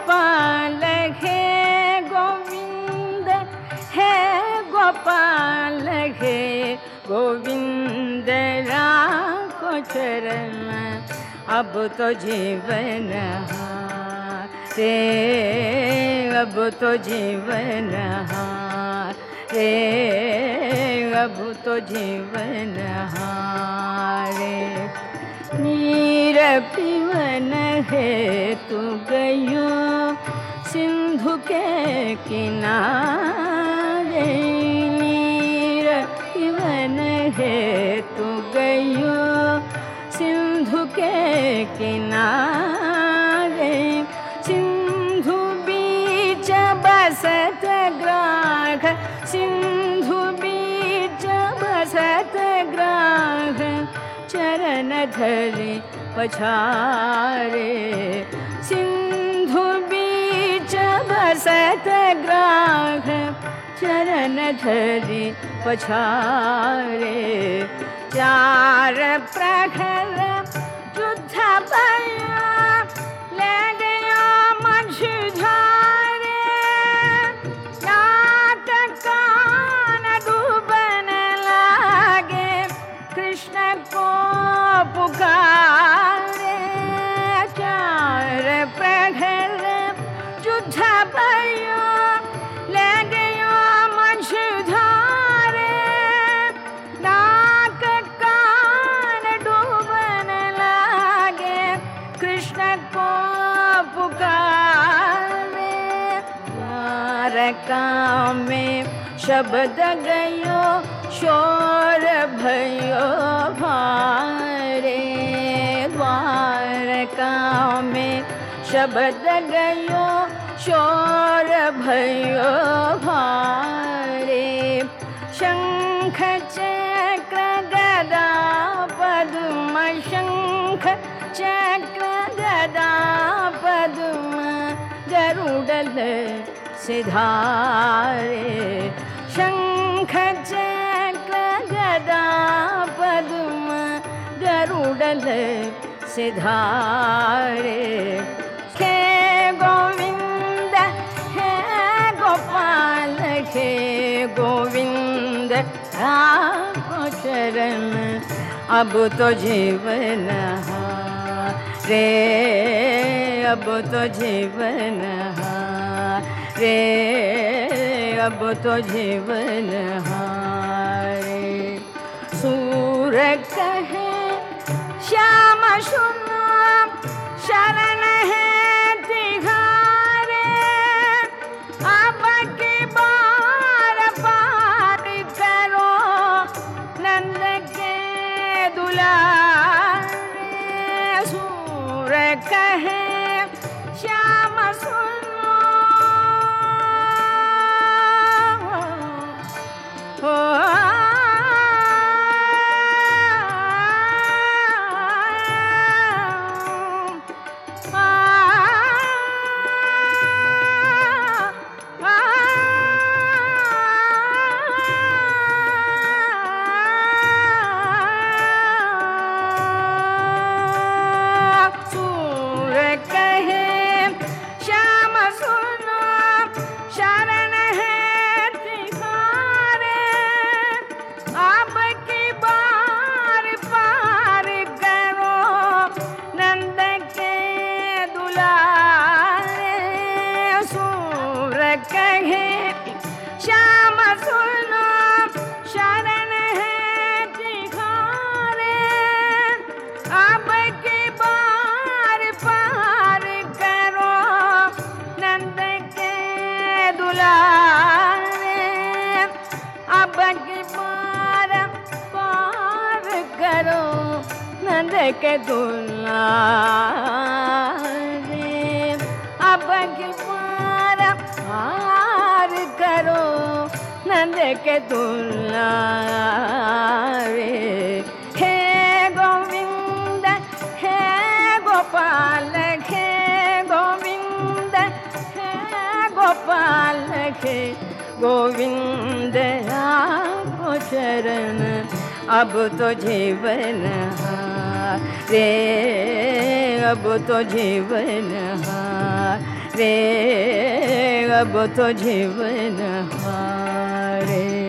गोपाल हे गोविंद, हे गोपाल हे गोविंद, राखो चरण अब तो जीवन रे, अब तो जीवन रे, अब तो जीवन रे। नीर पीवन है तू गयो सिंधु के किनारे, नीर पीवन है तू गयो सिंधु के किनारे, सिंधु बीच बसत ग्राघ, सिंधु बीच बसत ग्राघ, चरण धरि पछारे, सिंधु बीच बसत ग्राघ, चरण धरि पछारे। चार प्रहर युद्ध भया, ले गया मझधारे, नाट कान डूबन लागे, कृष्ण को पुकारे। चार प्रहर युद्ध भया, ले गया मझधारे, नाक कान डूबन लागे, कृष्ण को पुकारे। द्वारका में शब्द गयो, शोर भयो भारे, द्वारका में शब्द गयो, शोर भयो भारे। शंख चक्र गदा पद्म, शंख चक्र गदा पद्म, गरुड़ सिधारे। शंख चक्र गदा पद्म, गरुड़ सिधारे। हे गोविंद हे गोपाल हे गोविंद, राखो चरण अब तो जीवन रे, अब तो जीवन रे, अब तो जीवन रे। सूर कहे श्याम सुनो, शरण है तिहारे, अब की बार पार करो नंद के दुलारे। सूर कहे श्याम सुनो, के दुलारे। अब की बार पार करो नंद के दुलारे। हे गोविंद हे गोपाल हे गोविंद हे गोपाल हे गोविंद, राखो चरण अब तो जीवन रे, अब तो जीवन रे अब तो जीवन हारे।